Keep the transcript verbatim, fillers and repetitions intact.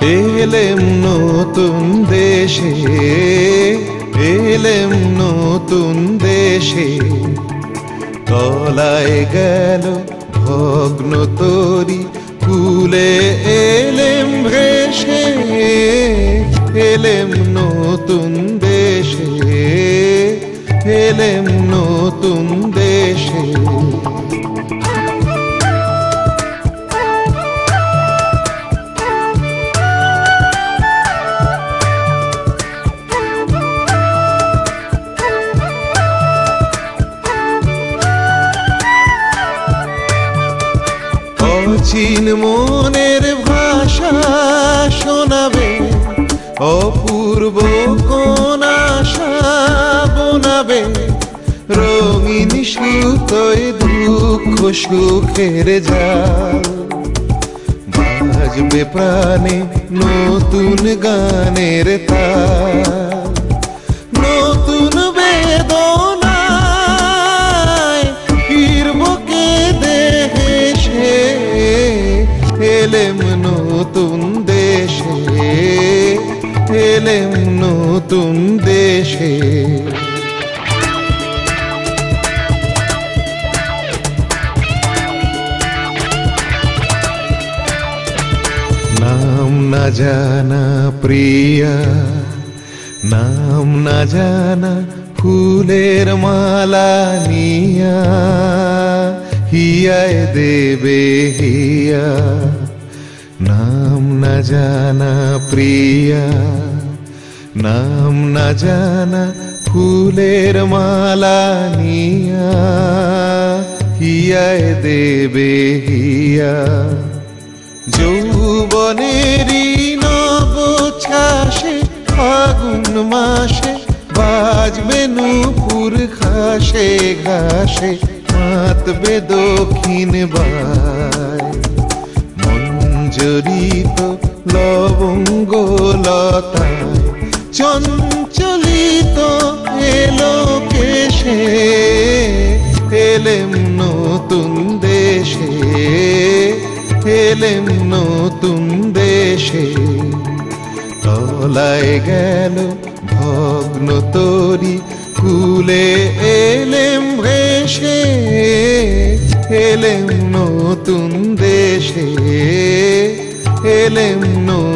এলেম নতুন দেশে, এলেম নতুন দেশে, তলায় গেল ভগ্ন তরি, কুলে এলেম ভেসে, এলেম নতুন দেশে, এলেম নতুন দেশে। অচিন মনের ভাষা শোনাবে, অপূর্ব কোন আশা বোনাবে, রঙিন সুতোয় দুঃখ সুখের জাল, বাজবে প্রাণে নতুন গানের তাল, নতুন বেদনায় ফিরব কেঁদে হেসে, এলেম নতুন দেশে, এলেম নতুন দেশে। নাম না জানা প্রিয়া, নাম না জানা ফুলের মালা নিয়া, হিয়ায় দেবে হিয়া। নাম না জানা প্রিয়া, নাম না জানা ফুলের মালা নিয়া, হিয়ায় দেবে হিয়া। যৌবনেরই নব ছাসে ফাগুন মাসে, বাজবে নূপুর ঘাসে ঘাসে, মাতবে দক্ষিণ বাই, মঞ্জরিত লবঙ্গ লতায়, চঞ্চলিত এলো কেশে, এলেম নতুন দেশে, এলেম নতুন দেশে, তলায় গেল ভগ্ন তরি, কুলে এলেম ভেসে, এলেম নতুন দেশে, এলেম নতুন